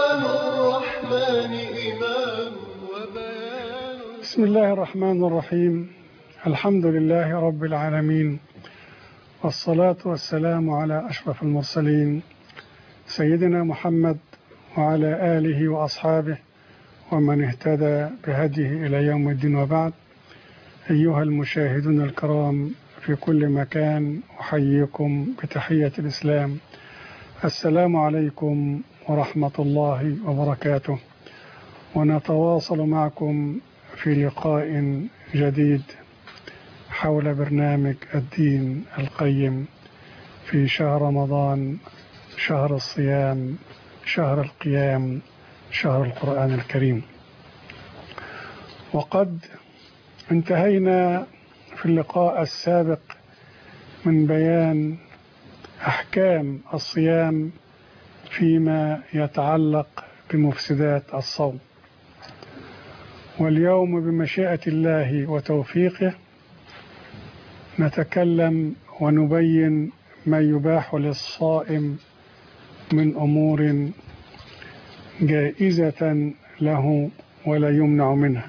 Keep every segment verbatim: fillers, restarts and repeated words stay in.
كلام الرحمن إمام وبيان. بسم الله الرحمن الرحيم. الحمد لله رب العالمين، والصلاة والسلام على أشرف المرسلين سيدنا محمد وعلى آله وأصحابه ومن اهتدى بهديه إلى يوم الدين، وبعد. أيها المشاهدون الكرام في كل مكان، أحييكم بتحية الإسلام. السلام عليكم ورحمة الله وبركاته، ونتواصل معكم في لقاء جديد حول برنامج الدين القيم في شهر رمضان، شهر الصيام، شهر القيام، شهر القرآن الكريم. وقد انتهينا في اللقاء السابق من بيان أحكام الصيام فيما يتعلق بمفسدات الصوم، واليوم بمشيئة الله وتوفيقه نتكلم ونبين ما يباح للصائم من أمور جائزة له ولا يمنع منها.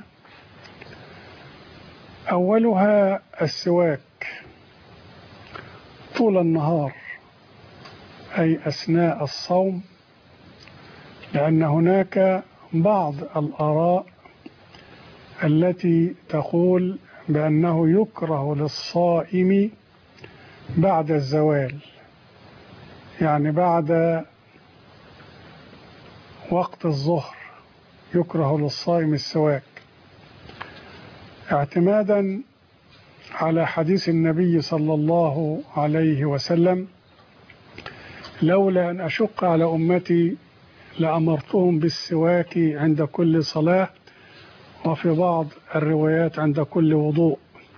أولها السواك طول النهار، أي أثناء الصوم، لأن هناك بعض الآراء التي تقول بأنه يكره للصائم بعد الزوال، يعني بعد وقت الظهر يكره للصائم السواك، اعتمادا على حديث النبي صلى الله عليه وسلم: لولا أن أشق على أمتي لأمرتهم بالسواك عند كل صلاة، وفي بعض الروايات عند كل وضوء.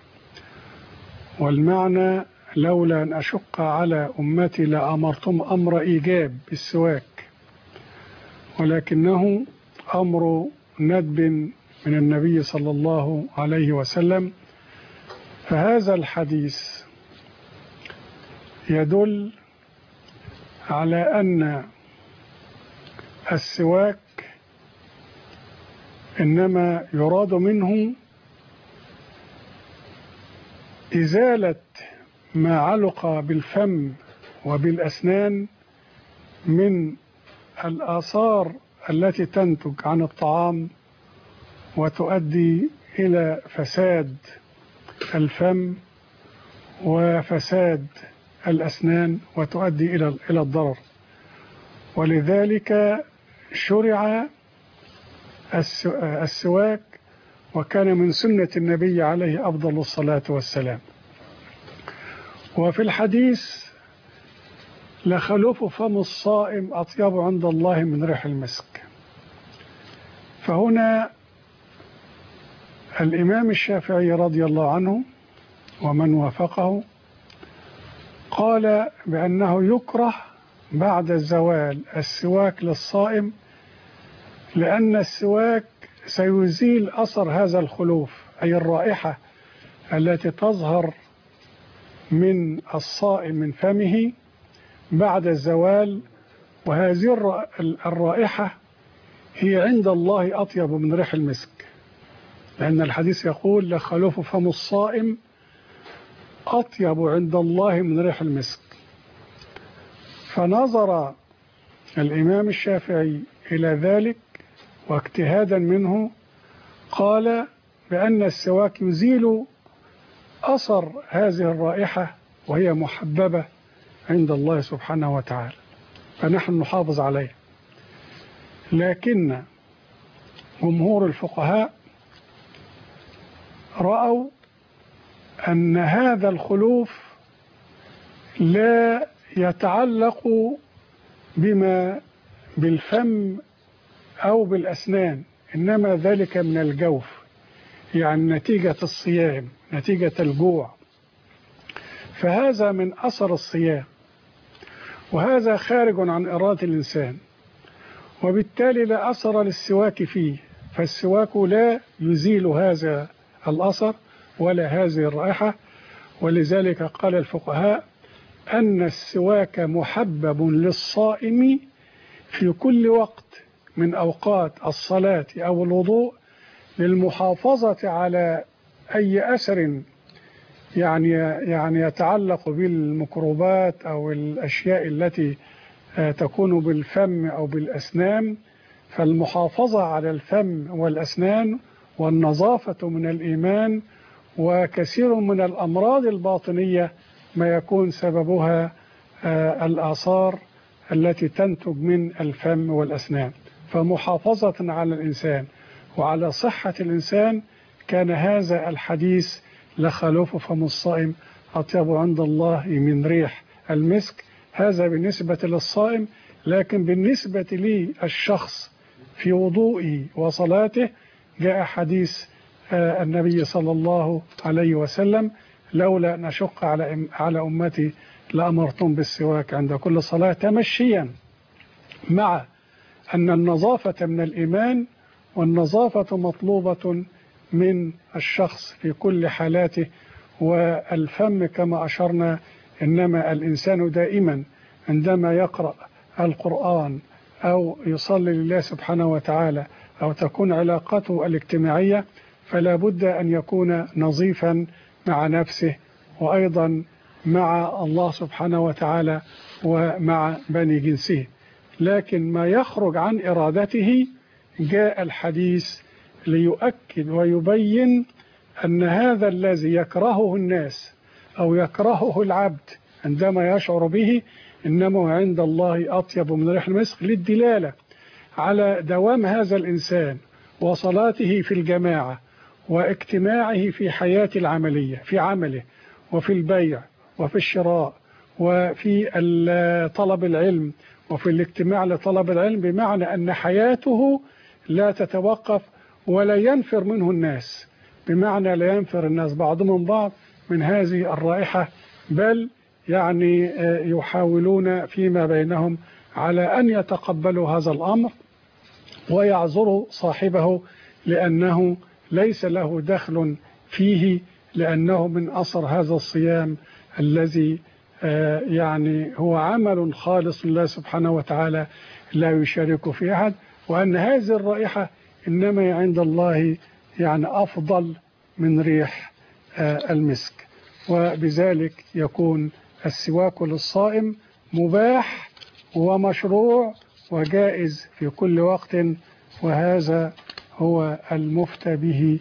والمعنى لولا أن أشق على أمتي لأمرتهم أمر إيجاب بالسواك، ولكنه أمر ندب من النبي صلى الله عليه وسلم. فهذا الحديث يدل على أن السواك إنما يراد منه إزالة ما علق بالفم وبالأسنان من الآثار التي تنتج عن الطعام وتؤدي إلى فساد الفم وفساد الأسنان وتؤدي إلى إلى الضرر. ولذلك شرع السواك، وكان من سنة النبي عليه أفضل الصلاة والسلام. وفي الحديث: لخلوف فم الصائم أطيب عند الله من ريح المسك. فهنا الإمام الشافعي رضي الله عنه ومن وافقه قال بأنه يكره بعد الزوال السواك للصائم، لأن السواك سيزيل أثر هذا الخلوف، أي الرائحة التي تظهر من الصائم من فمه بعد الزوال. وهذه الرائحة هي عند الله أطيب من ريح المسك، لأن الحديث يقول: لخلوف فم الصائم أطيب عند الله من ريح المسك. فنظر الإمام الشافعي إلى ذلك، واجتهادا منه قال بأن السواك يزيل أثر هذه الرائحة، وهي محببة عند الله سبحانه وتعالى، فنحن نحافظ عليه. لكن جمهور الفقهاء رأوا أن هذا الخلوف لا يتعلق بما بالفم أو بالأسنان، إنما ذلك من الجوف، يعني نتيجة الصيام، نتيجة الجوع. فهذا من أثر الصيام، وهذا خارج عن إرادة الإنسان، وبالتالي لا أثر للسواك فيه. فالسواك لا يزيل هذا الأثر ولا هذه الرائحة. ولذلك قال الفقهاء أن السواك محبب للصائم في كل وقت من أوقات الصلاة أو الوضوء للمحافظة على أي أثر يعني يعني يتعلق بالميكروبات أو الأشياء التي تكون بالفم أو بالأسنان. فالمحافظة على الفم والأسنان والنظافة من الإيمان، وكثير من الأمراض الباطنية ما يكون سببها الآثار التي تنتج من الفم والأسنان. فمحافظة على الإنسان وعلى صحة الإنسان كان هذا الحديث لخلوف فم الصائم أطيب عند الله من ريح المسك. هذا بالنسبة للصائم، لكن بالنسبة لي الشخص في وضوئه وصلاته جاء حديث النبي صلى الله عليه وسلم: لولا أن أشق على على أمتي لأمرتم بالسواك عند كل صلاة، تمشيا مع أن النظافة من الإيمان، والنظافة مطلوبة من الشخص في كل حالاته. والفم كما أشرنا، إنما الإنسان دائما عندما يقرأ القرآن أو يصلي لله سبحانه وتعالى أو تكون علاقته الاجتماعية فلا بد أن يكون نظيفا مع نفسه وأيضا مع الله سبحانه وتعالى ومع بني جنسه. لكن ما يخرج عن إرادته جاء الحديث ليؤكد ويبين أن هذا الذي يكرهه الناس أو يكرهه العبد عندما يشعر به إنما عند الله أطيب من ريح المسك، للدلالة على دوام هذا الإنسان وصلاته في الجماعة واجتماعه في حياة العملية، في عمله وفي البيع وفي الشراء وفي طلب العلم وفي الاجتماع لطلب العلم، بمعنى أن حياته لا تتوقف ولا ينفر منه الناس، بمعنى لا ينفر الناس بعضهم من بعض من هذه الرائحة، بل يعني يحاولون فيما بينهم على أن يتقبلوا هذا الأمر ويعذروا صاحبه لأنه ليس له دخل فيه، لأنه من أثر هذا الصيام الذي يعني هو عمل خالص لله سبحانه وتعالى لا يشارك في أحد، وأن هذه الرائحة إنما عند الله يعني أفضل من ريح المسك. وبذلك يكون السواك للصائم مباح ومشروع وجائز في كل وقت، وهذا هو المفتى به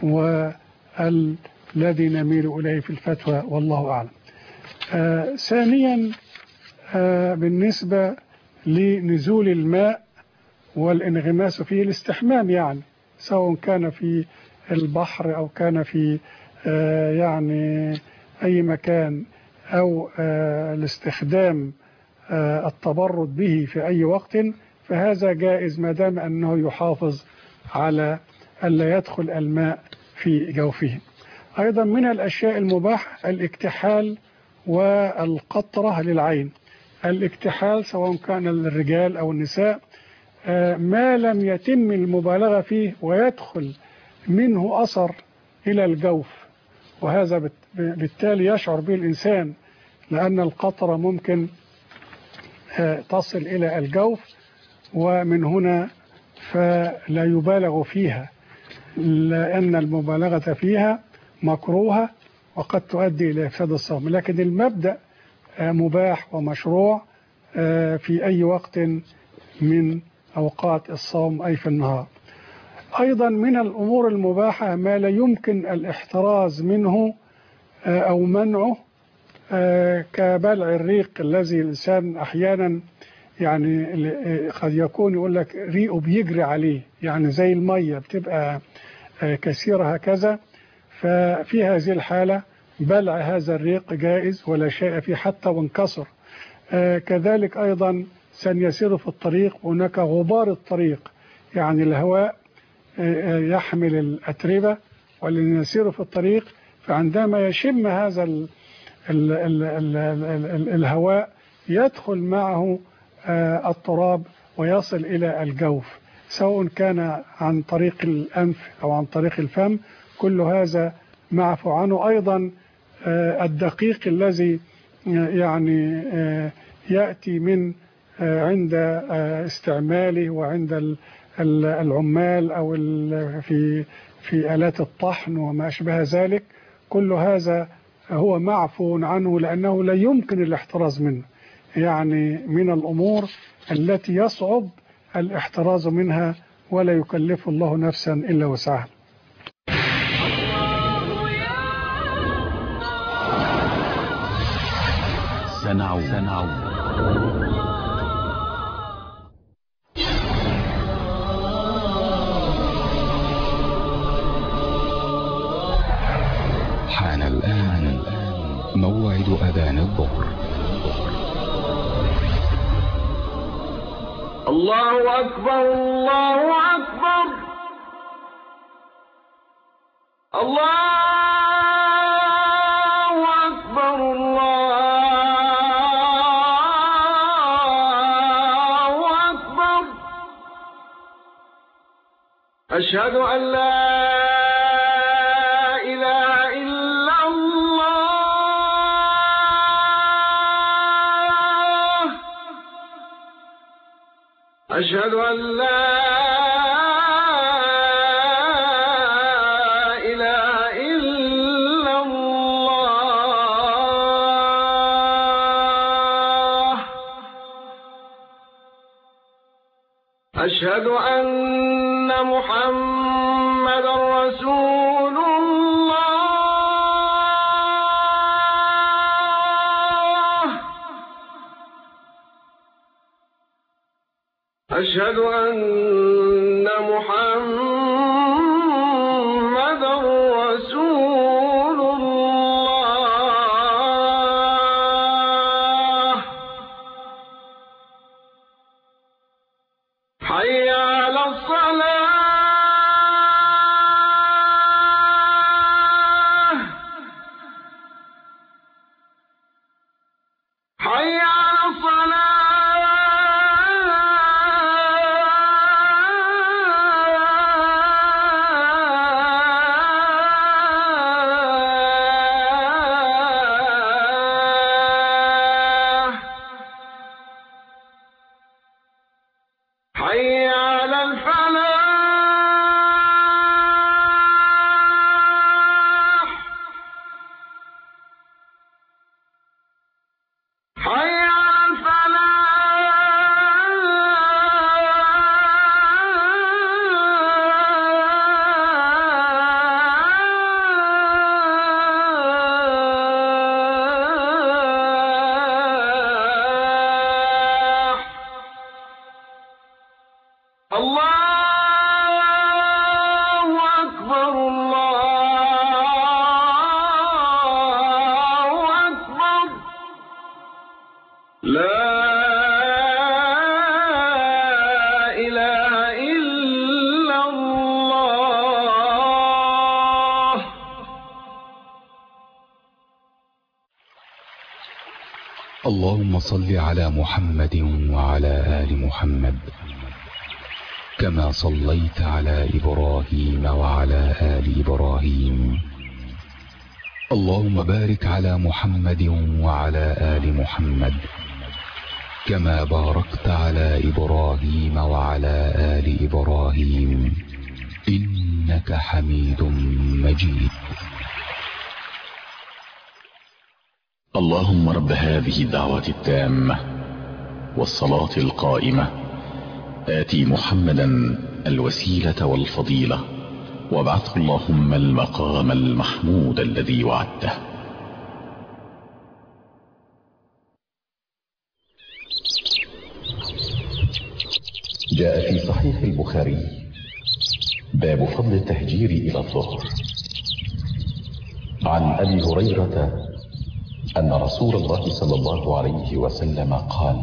والذي نميل إليه في الفتوى، والله أعلم. آه ثانيا آه بالنسبة لنزول الماء والانغماس فيه، الاستحمام يعني سواء كان في البحر أو كان في آه يعني أي مكان، أو آه الاستخدام آه التبرد به في أي وقت، فهذا جائز ما دام أنه يحافظ على ألا يدخل الماء في جوفه. أيضا من الأشياء المباحة الاكتحال والقطرة للعين. الاكتحال سواء كان للرجال أو النساء ما لم يتم المبالغة فيه ويدخل منه أثر إلى الجوف، وهذا بالتالي يشعر به الإنسان، لأن القطرة ممكن تصل إلى الجوف، ومن هنا فلا يبالغ فيها لأن المبالغة فيها مكروهة وقد تؤدي إلى إفساد الصوم. لكن المبدأ مباح ومشروع في أي وقت من أوقات الصوم أي في النهار. أيضا من الأمور المباحة ما لا يمكن الاحتراز منه أو منعه، كبلع الريق الذي الإنسان أحيانا يعني قد يكون يقول لك ريقه بيجري عليه، يعني زي المية بتبقى كثيرة هكذا، ففي هذه الحالة بلع هذا الريق جائز ولا شيء فيه حتى وانكسر. كذلك أيضا سنيسير في الطريق، هناك غبار الطريق يعني الهواء يحمل الأتربة والذي يسير في الطريق، فعندما يشم هذا ال ال ال ال ال ال الهواء يدخل معه التراب ويصل إلى الجوف، سواء كان عن طريق الأنف أو عن طريق الفم، كل هذا معفو عنه. أيضا الدقيق الذي يعني يأتي من عند استعماله وعند العمال أو في في آلات الطحن وما أشبه ذلك. كل هذا هو معفو عنه لأنه لا يمكن الاحتراز منه، يعني من الأمور التي يصعب الاحتراز منها ولا يكلف الله نفسا إلا وسعها. سنعود سنعود حان الآن موعد أذان الظهر. الله أكبر الله أكبر الله أكبر الله أكبر. أشهد أن لا إله إلا الله. أشهد أن لا إله إلا الله. أشهد أن محمد رسول الله. أشهد أن محمد رسول الله. حي على الصلاة. حي على الصلاة. حي على الفلاح. حي على الفلاح. الله أكبر الله أكبر. لا إله إلا الله. اللهم صل على محمد وعلى آل محمد كما صليت على إبراهيم وعلى آل إبراهيم. اللهم بارك على محمد وعلى آل محمد كما باركت على إبراهيم وعلى آل إبراهيم إنك حميد مجيد. اللهم رب هذه الدعوة التامة والصلاة القائمة آتي محمدا الوسيلة والفضيلة وابعثه اللهم المقام المحمود الذي وعدته. جاء في صحيح البخاري باب فضل التهجير إلى الظهر. عن أبي هريرة أن رسول الله صلى الله عليه وسلم قال: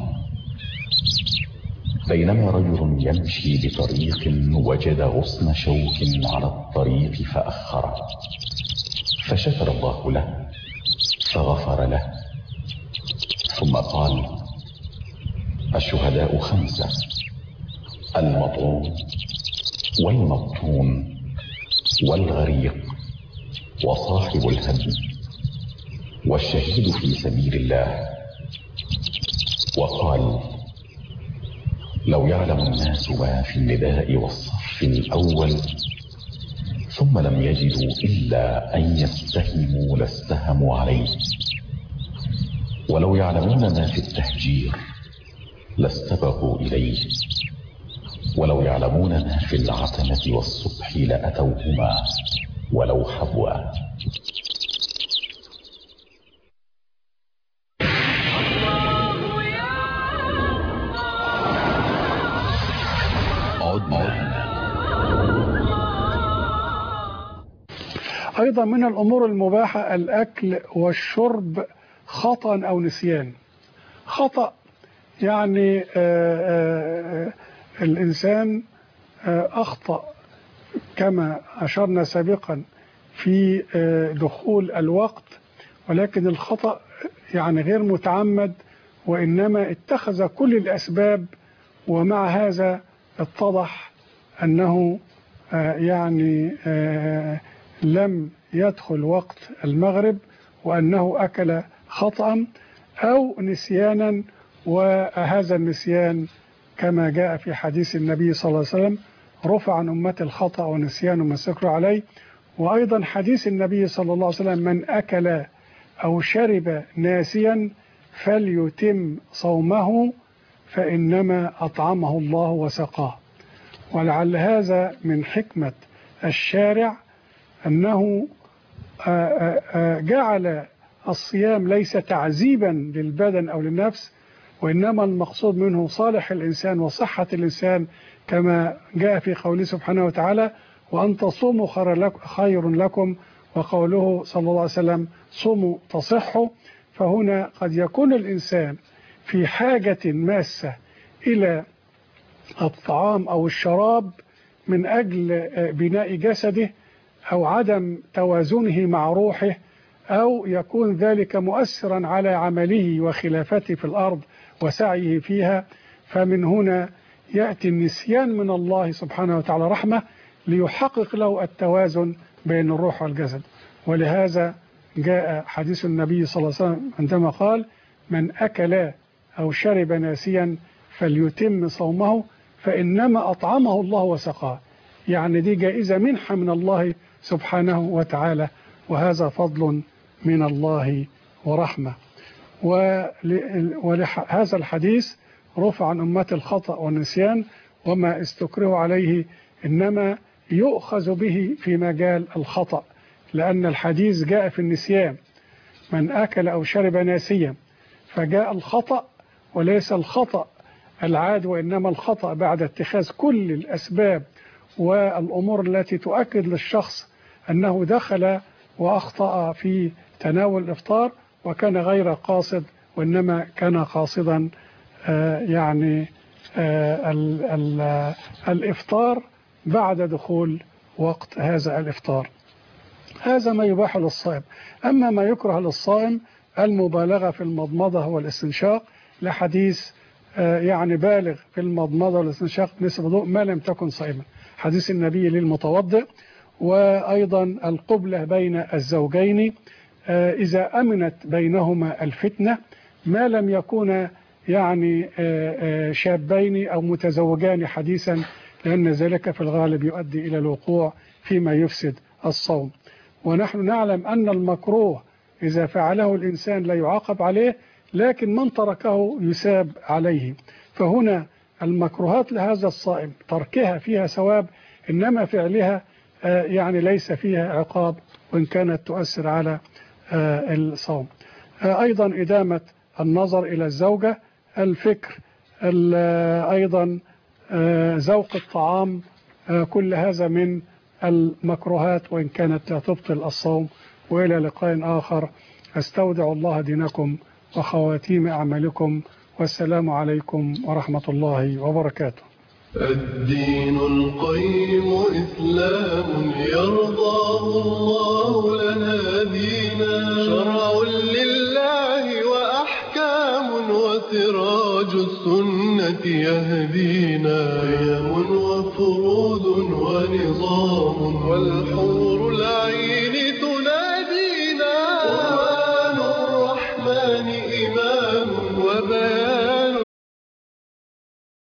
بينما رجل يمشي بطريق وجد غصن شوك على الطريق فأخره، فشكر الله له فغفر له، ثم قال: الشهداء خمسة: المطعون والمبطون والغريق وصاحب الهدي والشهيد في سبيل الله. وقال: لو يعلم الناس ما في النداء والصف الأول ثم لم يجدوا إلا أن يستهموا لاستهموا عليه، ولو يعلمون ما في التهجير لاستبقوا إليه، ولو يعلمون ما في العتمة والصبح لأتوهما ولو حبوا. أيضا من الأمور المباحة الأكل والشرب خطأ أو نسيان. خطأ يعني آآ آآ الإنسان أخطأ كما أشرنا سابقا في دخول الوقت، ولكن الخطأ يعني غير متعمد، وإنما اتخذ كل الأسباب، ومع هذا اتضح أنه يعني لم يدخل وقت المغرب وأنه أكل خطأ أو نسيانا. وهذا النسيان كما جاء في حديث النبي صلى الله عليه وسلم: رفع عن أمة الخطأ والنسيان وما استكروا عليه. وأيضا حديث النبي صلى الله عليه وسلم: من أكل أو شرب ناسيا فليتم صومه فإنما أطعمه الله وسقاه. ولعل هذا من حكمة الشارع أنه جعل الصيام ليس تعذيبا للبدن أو للنفس، وإنما المقصود منه صالح الإنسان وصحة الإنسان، كما جاء في قوله سبحانه وتعالى: وأن تصوموا خير لكم، وقوله صلى الله عليه وسلم: صوموا تصحوا. فهنا قد يكون الإنسان في حاجة ماسة إلى الطعام أو الشراب من أجل بناء جسده أو عدم توازنه مع روحه، أو يكون ذلك مؤثرا على عمله وخلافته في الأرض وسعيه فيها. فمن هنا يأتي النسيان من الله سبحانه وتعالى رحمة ليحقق له التوازن بين الروح والجسد. ولهذا جاء حديث النبي صلى الله عليه وسلم عندما قال: من أكل أو شرب ناسيا فليتم صومه فإنما أطعمه الله وسقاه. يعني دي جائزة منحة من الله سبحانه وتعالى، وهذا فضل من الله ورحمة. ولهذا الحديث رفع عن أمة الخطأ والنسيان وما استكره عليه إنما يؤخذ به في مجال الخطأ، لأن الحديث جاء في النسيان: من أكل أو شرب ناسيا، فجاء الخطأ وليس الخطأ العاد، وإنما الخطأ بعد اتخاذ كل الأسباب والأمور التي تؤكد للشخص أنه دخل وأخطأ في تناول الإفطار، وكان غير قاصد وإنما كان قاصدا آه يعني آه ال ال الإفطار بعد دخول وقت هذا الإفطار. هذا ما يباح للصائم. أما ما يكره للصائم المبالغة في المضمضة والاستنشاق، لحديث آه يعني بالغ في المضمضة والاستنشاق بنسبة ضوء ما لم تكن صائما، حديث النبي للمتوضئ. وأيضا القبلة بين الزوجين آه إذا أمنت بينهما الفتنة، ما لم يكون يعني آه آه شابين أو متزوجان حديثا، لأن ذلك في الغالب يؤدي إلى الوقوع فيما يفسد الصوم. ونحن نعلم أن المكروه إذا فعله الإنسان لا يعاقب عليه، لكن من تركه يساب عليه. فهنا المكروهات لهذا الصائم تركها فيها ثواب، إنما فعلها يعني ليس فيها عقاب وإن كانت تؤثر على الصوم. أيضا إدامة النظر إلى الزوجة، الفكر، أيضا ذوق الطعام، كل هذا من المكروهات وإن كانت لا تبطل الصوم. وإلى لقاء آخر، أستودع الله دينكم وخواتيم أعمالكم، والسلام عليكم ورحمة الله وبركاته. الدين القيم إسلام يرضاه الله لنا دينا، شرع لله وأحكام وسراج السنة يهدينا، قيم وفروض ونظام والحور